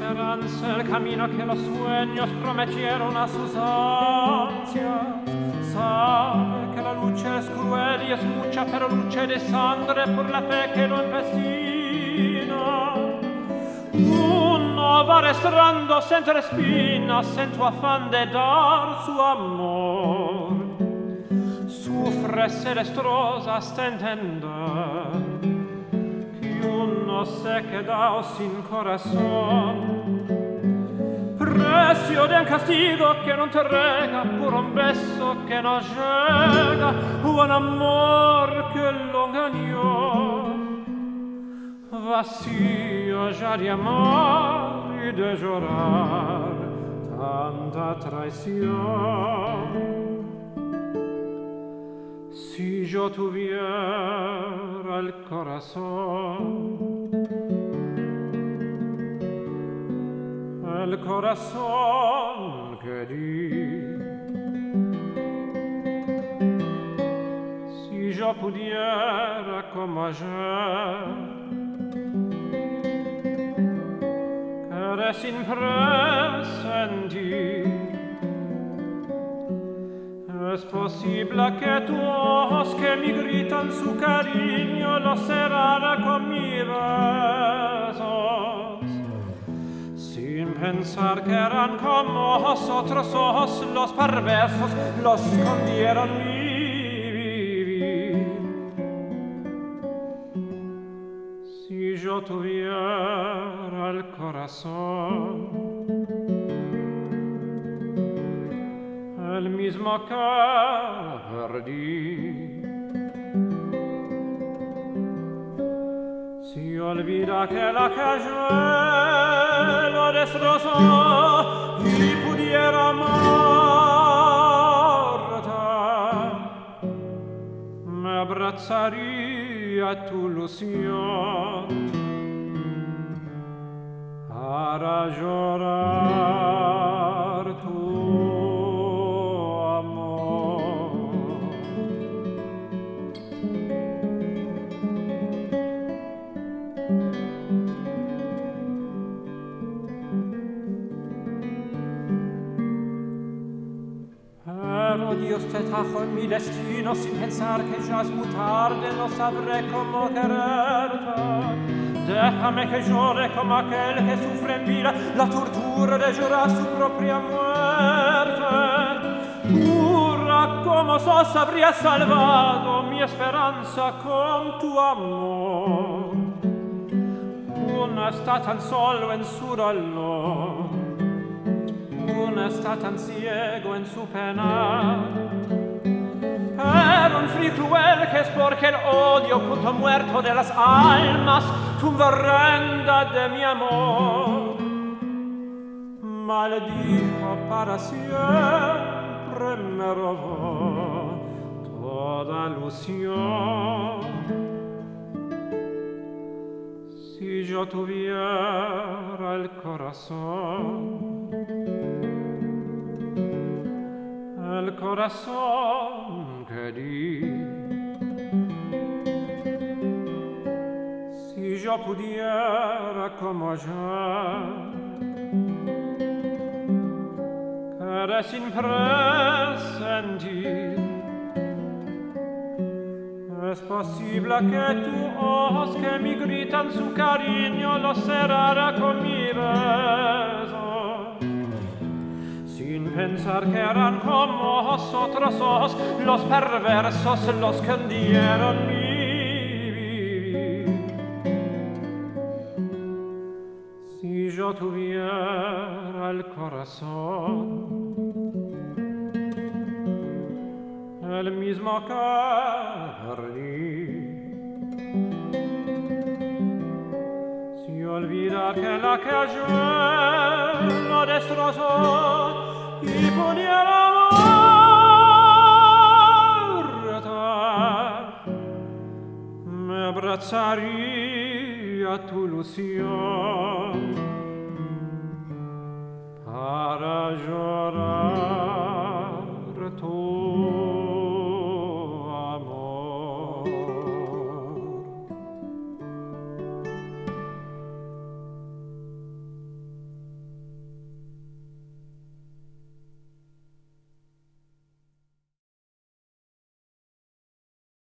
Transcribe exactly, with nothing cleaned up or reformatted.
esperanza, el camino que los sueños prometieron a sus ansias. Sabe que la lucha es cruel y es mucha, pero lucha de sangre por la fe que lo empecina. Tu no va restando entre espinas en tu afán de dar su amor. Sufre, se destroza hasta entender que uno se queda sin corazón. Precio de un castigo que no te rega, por un beso que no llega, un amor que lo engañó. Vacío ya de amor y de llorar tanta traición. Si yo tuviera el corazón, el corazón que di, si yo pudiera como ayer, querer sin presentir. Es posible que tu ojos que me gritan su cariño lo cerrara con mis besos, sin pensar que eran como otros ojos los perversos, los escondieron mi vivir. Si yo tuviera el corazón, el mismo que perdí, si olvida que la calle lo destrozó y pudiera amarte, me abrazaría tu ilusión para llorar tu Dios te trajo en mi destino sin pensar que ya es muy tarde, no sabré cómo quererte. Déjame que llore como aquel que sufre en vida la tortura de llorar su propia muerte. Jura como sos habría salvado mi esperanza con tu amor. Uno está tan solo en su dolor, uno está tan ciego en su pena. Pero un frío cruel que es porque el odio, punto muerto de las almas, tumba renda de mi amor. Maldijo para siempre, me robó toda ilusión. Si yo tuviera el corazón, el corazón que di, si yo pudiera como ayer, querer sin presentir. Es posible que tus ojos que me gritan su cariño lo cerrara con mi beso, sin pensar que eran como otros ojos los perversos, los que hundieron mi vivir. Si yo tuviera el corazón, el mismo que perdí, si olvida que la calle lo destrozó y pudiera amarte, me abrazaría tu ilusión para llorar.